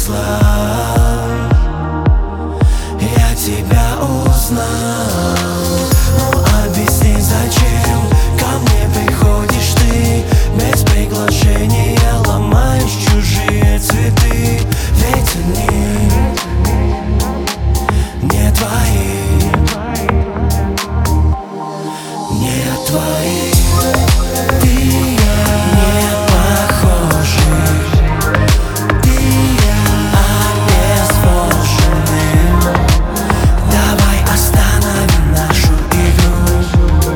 выросла, я тебя узнал. Ну объясни, зачем ко мне приходишь ты без приглашения, ломаешь чужие цветы, ведь они не твои, не твои. Ты и я не похожи, ты и я обезвожены. Давай остановим нашу игру,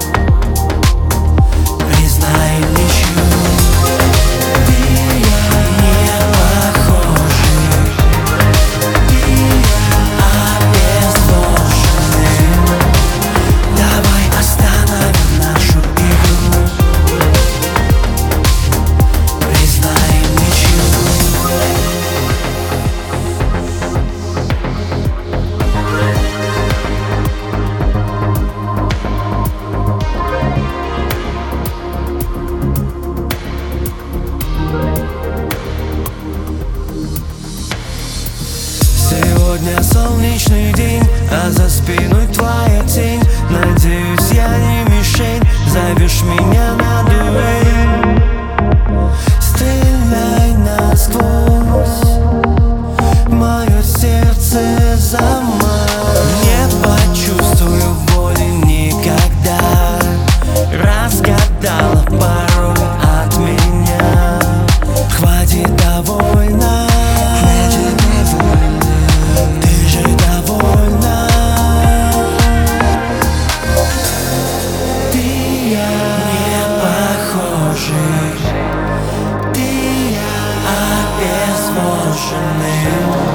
признаем ничью. Ты и я не похожи, ты и я обезвожены. Давай остановим нашу игру, признаем ничью. Сегодня солнечный день, а за спиной твоя тень. Надеюсь, я не мишень, зовешь меня на дуэль. Стреляй насквозь, мое сердце замай. Не почувствую боли никогда, разгадала пароль от меня. Хватит, довольно, ты же довольна. Ты и я не похожи, ты и я обезвожены.